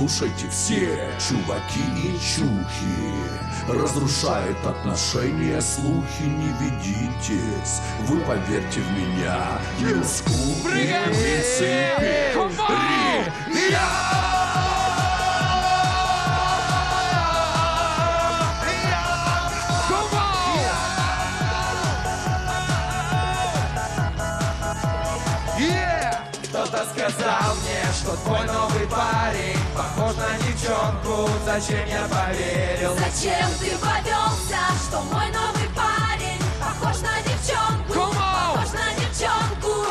Слушайте все, чуваки и чухи, разрушают отношения, слухи, не ведитесь. Вы поверьте в меня, Ньюскул и принципе Кто-то сказал мне, что твой новый парень похож на девчонку. Зачем я поверил? Зачем ты повелся, что мой новый парень похож на девчонку? Похож на девчонку.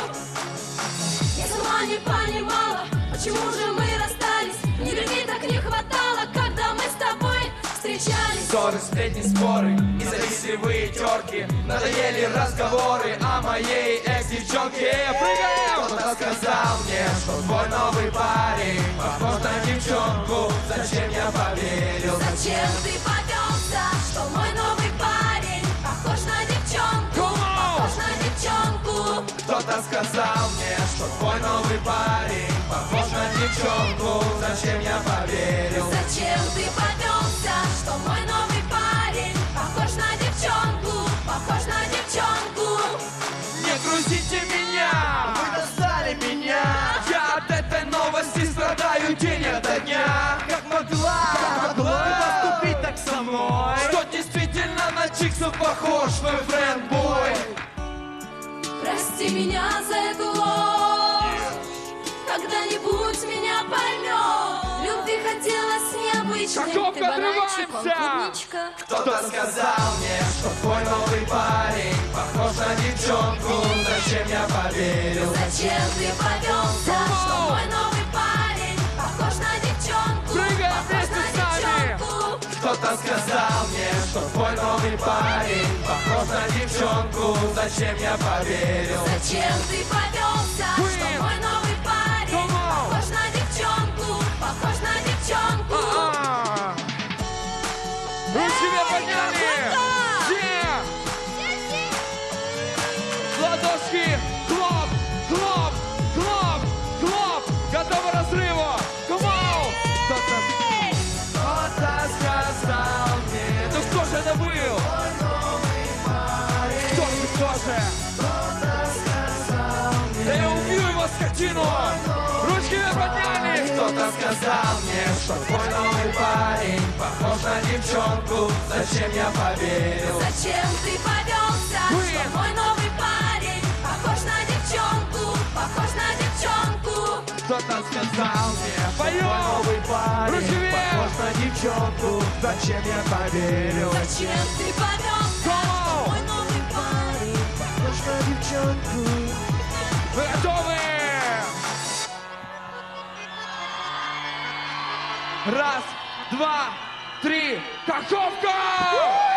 Я сама не понимала, почему же мы расстались. Мне любви так не хватало, когда мы с тобой встречались. Ссоры, сплетни, споры и завистливые терки. Надоели разговоры о моей экс-девчонке. Прыгаем! Кто-то сказал мне, что твой новый парень похож на девчонку. Зачем я поверил? Зачем ты повелся, что мой новый парень похож на девчонку? Похож на девчонку. Кто-то сказал мне, что твой новый парень похож на девчонку. Зачем я поверил? Зачем ты повелся, что мой новый парень похож на девчонку? Похож на девчонку. Не грузите меня, вы достали меня. Я от этой новости страдаю день ото дня. Как могла ты поступить так со мной? Что действительно на чиксов похож мой френд-бой? Прости меня за эту ложь. Когда-нибудь меня поймет. Любви хотелось необычной. Ты бананчик, он клубничка. Кто-то сказал мне, что твой новый парень похож на девчонку. Зачем я поверил? Зачем ты повелся, что мой новый парень похож на девчонку? Похож на девчонку. Кто-то сказал мне, что твой новый парень похож на девчонку. Зачем я поверил? Зачем ты повелся, что мой новый парень похож на девчонку? Похож на девчонку. Руки вверх подняли! Все! Ладошки! Хлоп! Хлоп! Хлоп! Хлоп! Готовы к разрыву! Кумау! Кто-то сказал мне... Ну кто же это был? Кто же? Да я убью его, скотину! Ручки вверх подняли! Кто-то сказал мне, что твой новый парень похож на девчонку. Зачем я поверил? Зачем ты повелся, что мой новый парень похож на девчонку? Похож на девчонку. Кто-то сказал мне, что твой новый парень похож на девчонку. Зачем я поверил? Зачем ты повелся, что мой новый парень похож на девчонку? Вы готовы? Раз, два, три, Каховка!